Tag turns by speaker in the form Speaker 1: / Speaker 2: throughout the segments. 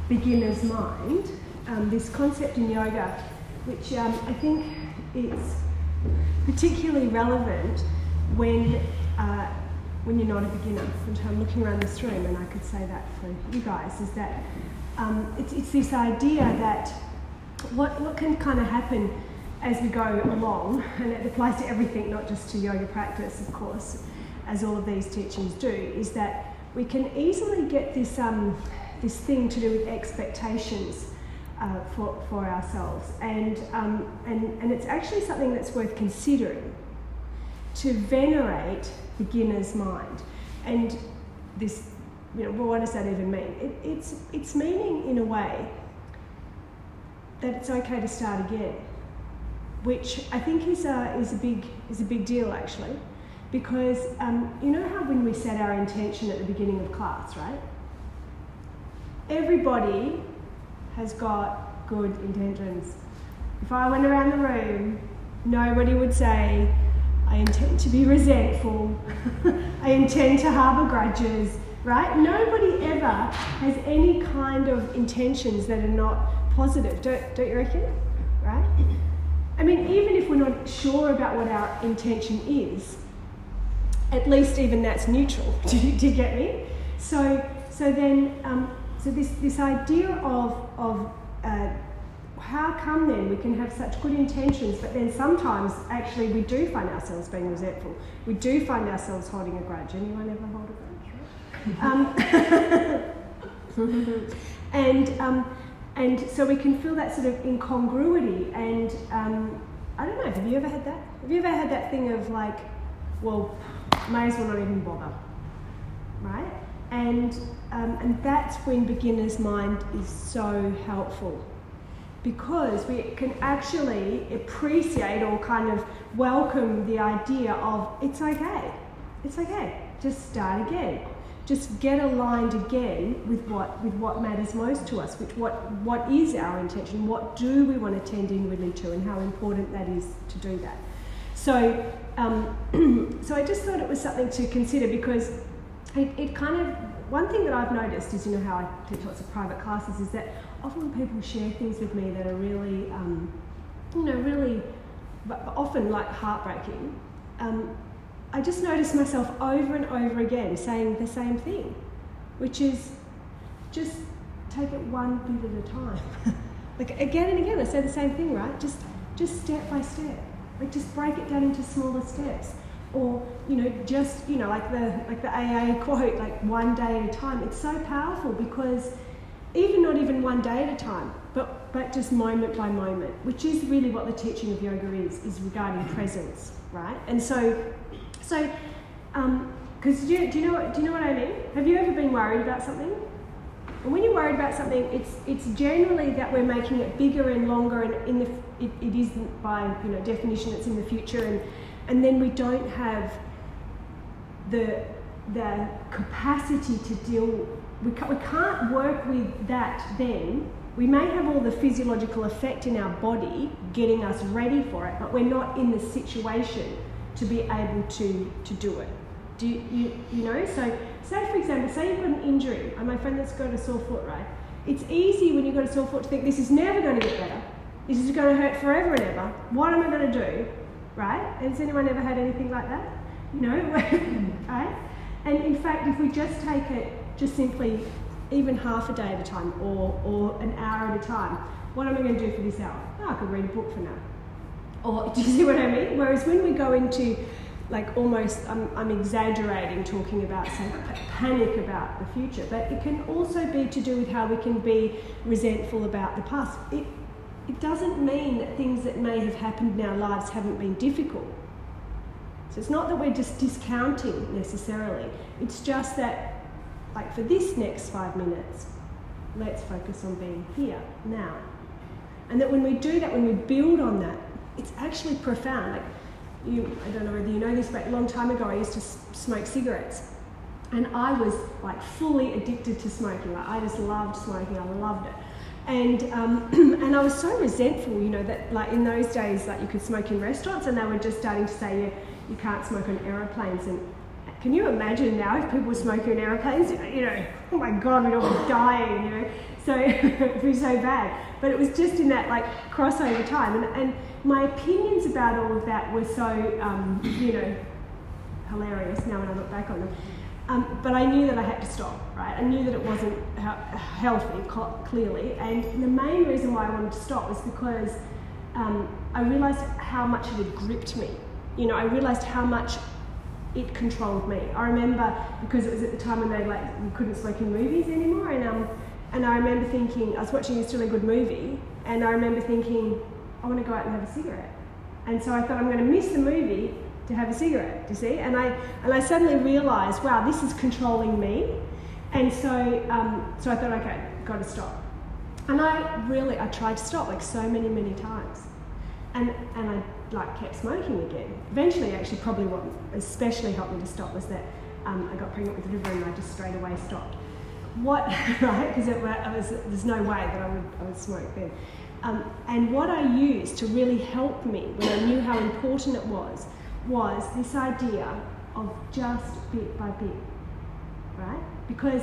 Speaker 1: beginner's mind, this concept in yoga, which I think is particularly relevant when you're not a beginner. And I'm looking around this room, and I could say that for you guys, is that it's this idea that what can kind of happen as we go along, and it applies to everything, not just to yoga practice, of course, as all of these teachings do, is that we can easily get this this thing to do with expectations for ourselves, and it's actually something that's worth considering, to venerate beginner's mind. And this, well, what does that even mean? It's meaning, in a way, that it's okay to start again, which I think is a big deal, actually, because you know how when we set our intention at the beginning of class, right? Everybody has got good intentions. If I went around the room, nobody would say, I intend to be resentful, I intend to harbour grudges, right? Nobody ever has any kind of intentions that are not positive, don't you reckon? Right? I mean, even if we're not sure about what our intention is, at least even that's neutral. Do you get me? So this idea of how come then we can have such good intentions, but then sometimes actually we do find ourselves being resentful. We do find ourselves holding a grudge. Anyone ever hold a grudge? And so we can feel that sort of incongruity. And I don't know, have you ever had that? Have you ever had that thing of like, well, may as well not even bother, right? And that's when beginner's mind is so helpful, because we can actually appreciate or kind of welcome the idea of it's okay, just start again, just get aligned again with what matters most to us, what is our intention, what do we want to tend inwardly to, and how important that is to do that. So so I just thought it was something to consider, because it kind of, one thing that I've noticed is, how I teach lots of private classes, is that often when people share things with me that are really, really, but often like heartbreaking, I just notice myself over and over again saying the same thing, which is just take it one bit at a time. Like again and again, I say the same thing, right? Just step by step. Like just break it down into smaller steps. Or, just, like the AA quote, like one day at a time. It's so powerful, because not even one day at a time, but just moment by moment, which is really what the teaching of yoga is regarding presence, right? And so, because do you know what I mean? Have you ever been worried about something? And when you're worried about something, it's generally that we're making it bigger and longer, and it isn't by definition, it's in the future, and then we don't have the capacity to deal. We can't work with that then. We may have all the physiological effect in our body getting us ready for it, but we're not in the situation to be able to do it. Do you So say, for example, say you've got an injury. And my friend that's got a sore foot, right? It's easy when you've got a sore foot to think, this is never going to get better. This is going to hurt forever and ever. What am I going to do? Right? Has anyone ever had anything like that? Right? And in fact, if we just take it just simply even half a day at a time, or an hour at a time, what am I going to do for this hour? I could read a book for now. Or, do you see what I mean? Whereas when we go into, like, almost, I'm exaggerating talking about, say, panic about the future, but it can also be to do with how we can be resentful about the past. It doesn't mean that things that may have happened in our lives haven't been difficult. So it's not that we're just discounting necessarily. It's just that, like, for this next 5 minutes, let's focus on being here, now. And that when we do that, when we build on that, it's actually profound. Like, I don't know whether you know this, but a long time ago I used to smoke cigarettes. And I was, like, fully addicted to smoking. Like, I just loved smoking, I loved it. And I was so resentful, that, like, in those days, like, you could smoke in restaurants, and they were just starting to say, you can't smoke on aeroplanes. And can you imagine now if people were smoking on aeroplanes? Oh my God, we'd all be dying, So it was so bad. But it was just in that like crossover time. And my opinions about all of that were so, hilarious now when I look back on them. But I knew that I had to stop, right? I knew that it wasn't healthy, clearly. And the main reason why I wanted to stop was because I realised how much it had gripped me. I realised how much it controlled me. I remember, because it was at the time when you couldn't smoke in movies anymore, and I remember thinking, I was watching a really good movie, and I remember thinking, I want to go out and have a cigarette. And so I thought, I'm going to miss the movie to have a cigarette, you see? And I suddenly realised, wow, this is controlling me. And so I thought, okay, got to stop. And I tried to stop like so many, many times. And I kept smoking again. Eventually, actually, probably what especially helped me to stop was that I got pregnant with River and I just straight away stopped. Right? Because there's no way that I would smoke then. And what I used to really help me when I knew how important it was this idea of just bit by bit, right? Because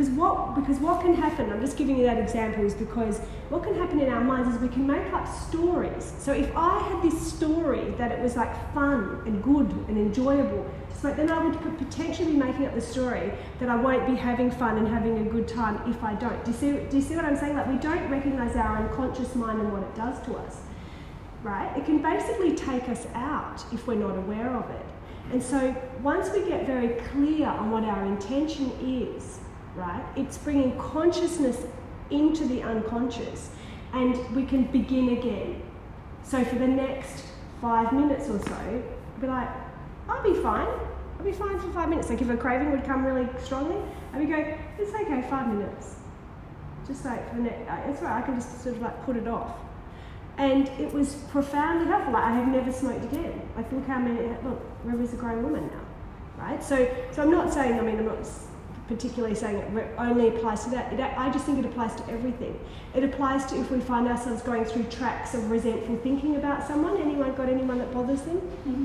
Speaker 1: what can happen, I'm just giving you that example, is because what can happen in our minds is we can make up stories. So if I had this story that it was like fun and good and enjoyable, then I would potentially be making up the story that I won't be having fun and having a good time if I don't. Do you see what I'm saying? Like, we don't recognise our unconscious mind and what it does to us, right? It can basically take us out if we're not aware of it. And so once we get very clear on what our intention is, right, it's bringing consciousness into the unconscious, and we can begin again. So for the next 5 minutes or so, I'll be like, I'll be fine for 5 minutes. Like if a craving would come really strongly, I'd be going, it's okay, 5 minutes. Just like for the next, it's right, I can just sort of like put it off. And it was profoundly helpful. Like, I have never smoked again. Like, look, River's a grown woman now, right? So I'm not saying, I'm not particularly saying it only applies to that. I just think it applies to everything. It applies to if we find ourselves going through tracks of resentful thinking about someone. Anyone got anyone that bothers them?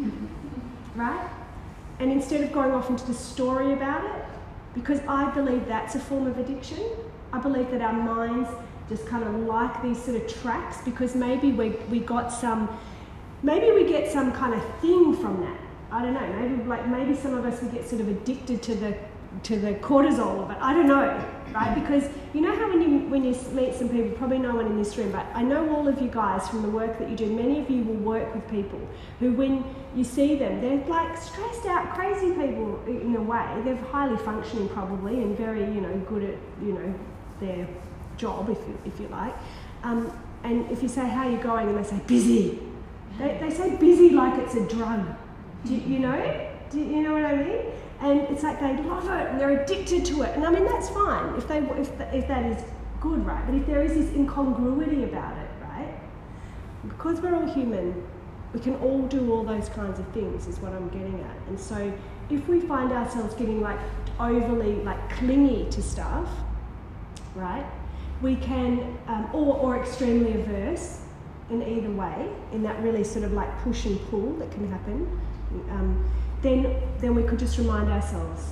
Speaker 1: Right? And instead of going off into the story about it, because I believe that's a form of addiction. I believe that our minds just kind of like these sort of tracks, because maybe we get some kind of thing from that. I don't know, maybe some of us would get sort of addicted to the cortisol of it. I don't know, right? Because you know how when you meet some people, probably no one in this room, but I know all of you guys from the work that you do, many of you will work with people who, when you see them, they're like stressed out, crazy people in a way. They're highly functioning probably and very, good at, their job, if you like. And if you say, how are you going? And they say, busy. They say busy like it's a drug. Do you know what I mean? And it's like they love it and they're addicted to it. And that's fine if that is good, right? But if there is this incongruity about it, right? Because we're all human, we can all do all those kinds of things, is what I'm getting at. And so if we find ourselves getting overly clingy to stuff, right? We can, or extremely averse in either way, in that really sort of push and pull that can happen, then we could just remind ourselves,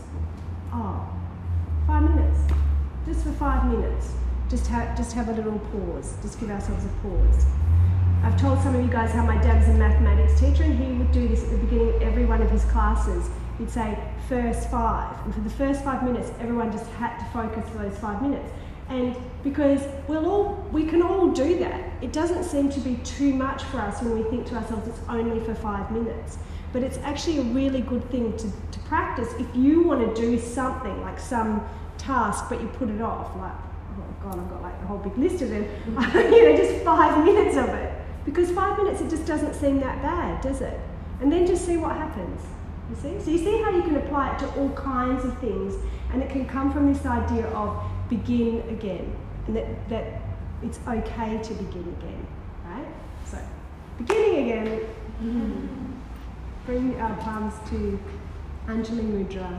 Speaker 1: 5 minutes, just for 5 minutes, just have a little pause, just give ourselves a pause. I've told some of you guys how my dad was a mathematics teacher, and he would do this at the beginning of every one of his classes. He'd say, first 5, and for the first 5 minutes, everyone just had to focus for those 5 minutes. And because we can all do that. It doesn't seem to be too much for us when we think to ourselves it's only for 5 minutes. But it's actually a really good thing to practice if you want to do something, like some task, but you put it off. Oh God, I've got a whole big list of them. Just 5 minutes of it. Because 5 minutes, it just doesn't seem that bad, does it? And then just see what happens. You see? So you see how you can apply it to all kinds of things, and it can come from this idea of begin again, and that it's okay to begin again, right? So, beginning again, bring our palms to Anjali Mudra,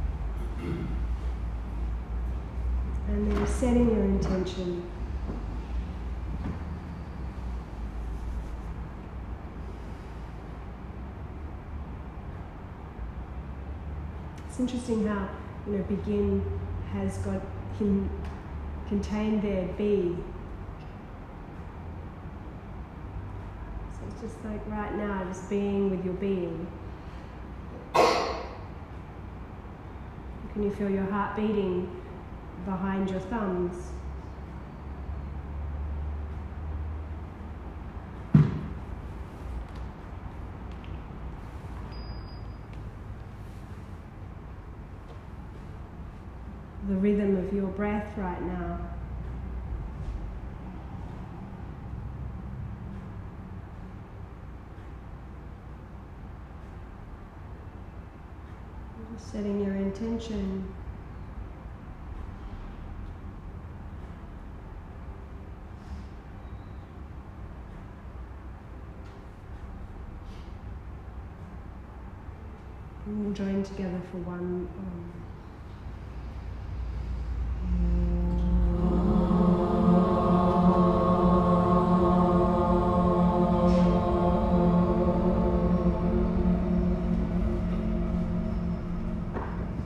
Speaker 1: and then setting your intention. It's interesting how, begin has got him contained there be. So it's just like right now, just being with your being. Can you feel your heart beating behind your thumbs? The rhythm of your breath right now. Just setting your intention. And we'll join together for one